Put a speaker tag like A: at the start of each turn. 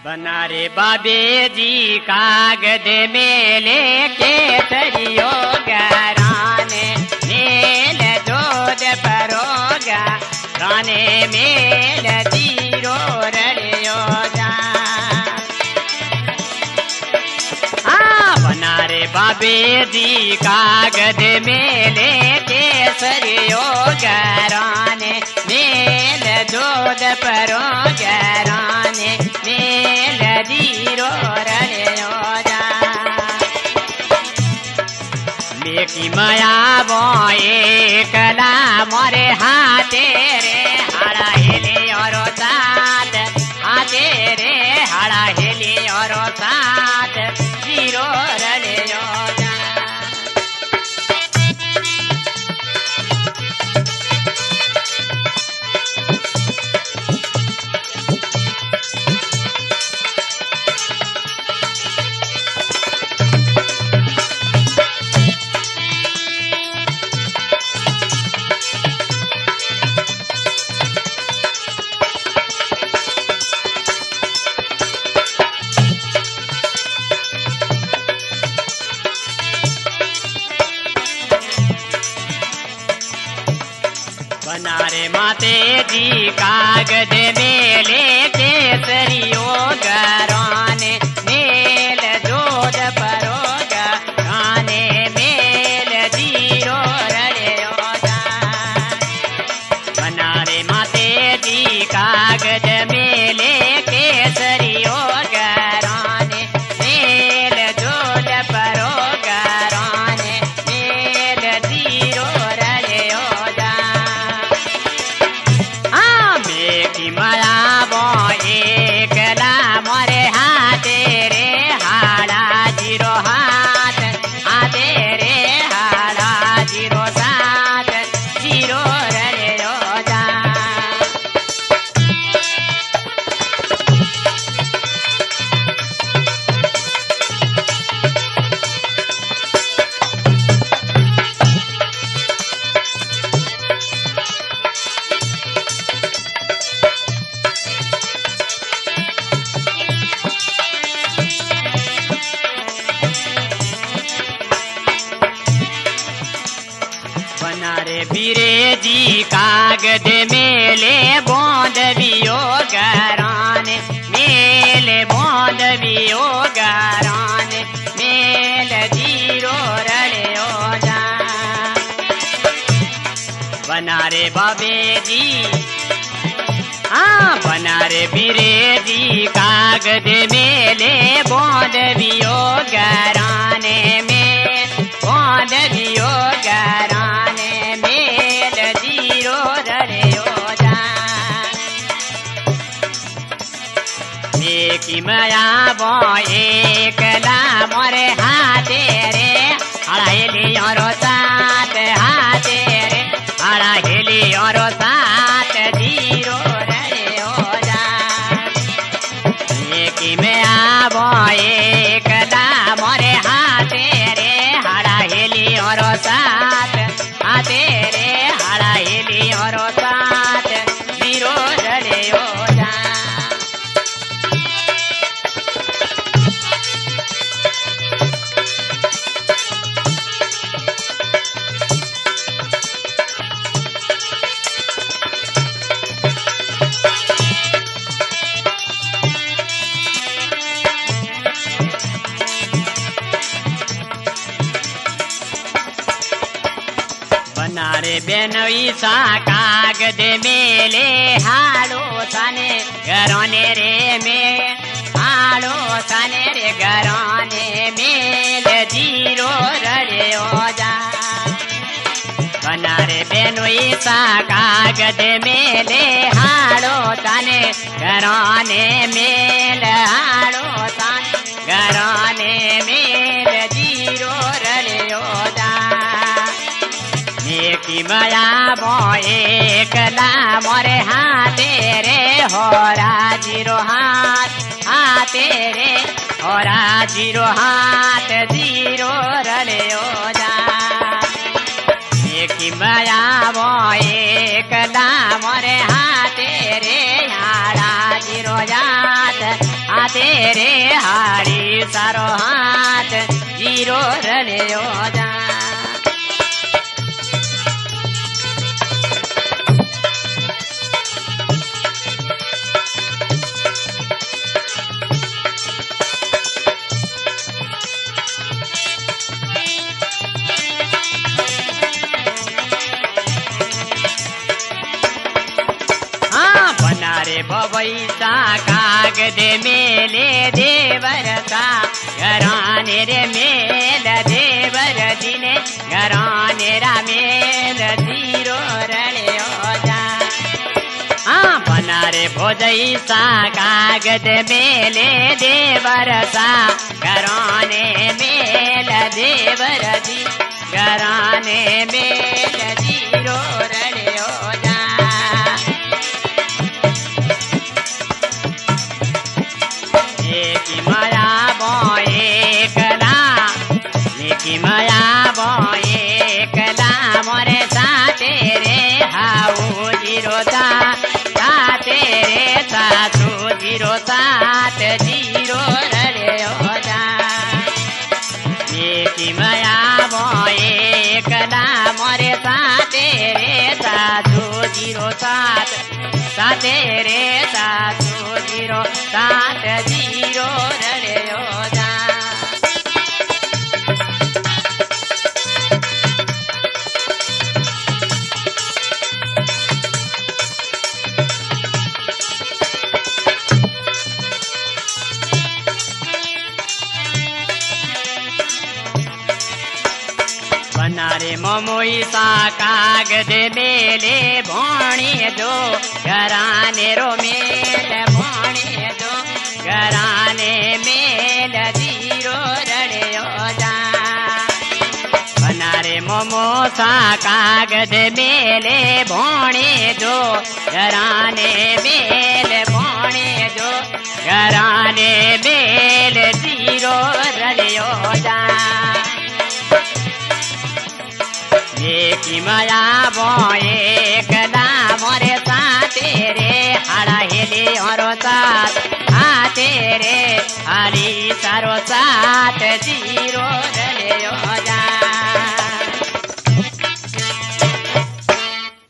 A: बना रे बाबे जी कागद में लेके तरियो गराने मेल दूध परोगा राने मेल जीरो रड़ियो जा। बना रे बाबे जी कागद में लेके सरियो गराने मेल दूध परोगा राने मेल जीरो रड़ियो जा। लेकी माया वो एकला मोरे हाथे रे हाड़ा हेले और साथ हाथे रे हाड़ा हेले और साथ जीरो रड़ियो जा। बना रे माते जी कागद में लेके सरियो गराने मेल दूध परोगा राने मेल जीरो रड़ियो जा। बना रे माते जी कागद में लेके सरियो गराने मेल दूध परोगा राने मेल जीरो रड़ियो जा। माया वो एकला मोरे हाथे रे हाड़ा जीरो हाथ हाथे रे हाड़ा जीरो साथ जीरो रड़ियो जा। बना रे बीरे जी कागद मेले बोंद बियो गराने मेले बोंद बियो गराने मेल जीरो रड़ियो जा। बना रे बाबे जी बना रे बीरे जी कागद मेले बोंद बियो गराने में बोंद बियो गराने मेल जीरो रड़ियो जा। लेकी माया वो एकला मोरे हाथे रे हाड़ा हेली और साथ हाथे रे हाड़ा हेली और साथ जीरो रड़ियो जा। लेकी माया वो एकला मोरे हाथे रे हाड़ा हेली और साथ हाथे रे हाड़ा हेली और साथ जीरो रड़ियो जा। बना रे बेनवी सा कागद मेले हाड़ो साने घराने रे में हाड़ो साने रे घराने मेल जीरो रड़ियो जा। बना रे बेनवी सा कागद मेले हाड़ो साने घराने मेल हाड़ो साने घराने मेल जीरो रड़ियो जा। की माया वो एकला मोरे हाथे रे होरा जीरो हाथ हाथे रे होरा जीरो हाथ जीरो रड़ियो जा। की माया वो एकला मोरे हाथे रे हाड़ा जीरो जात हाथे सारो हाथ जीरो रलियो जा। रे बबैसा कागद मेले देवर का घराने रे मेल देवर दिने घराने रा मेल जीरो रलियो जा। बना रे भोजैसा कागद मेले देवर सा घराने मेल देवर दी घराने मेल जीरो रलियो जा। की माया बोए कला मोरे साथे रे हाउ जीरो साथे रे सासू जीरो सात जीरो रलियो जा। की माया बोए कला मोरे साथे रे सासू जीरो साथे रे सासू जीरो सात जीरो रलियो जा। बना रे मोमोई सा कागद मेले भोणी जो घराने रो मेल भोणी जो घराने मेल जीरो रलियो जा। बना रे मोमो सा कागद मेले भोणी जो घराने मेल भोणी जो घराने मेल जीरो रलियो जा। की माया बोए कला मोरे साथे रे हाड़ा हेली औरो साथ हाथे रे हरी सारो साथ जीरो रले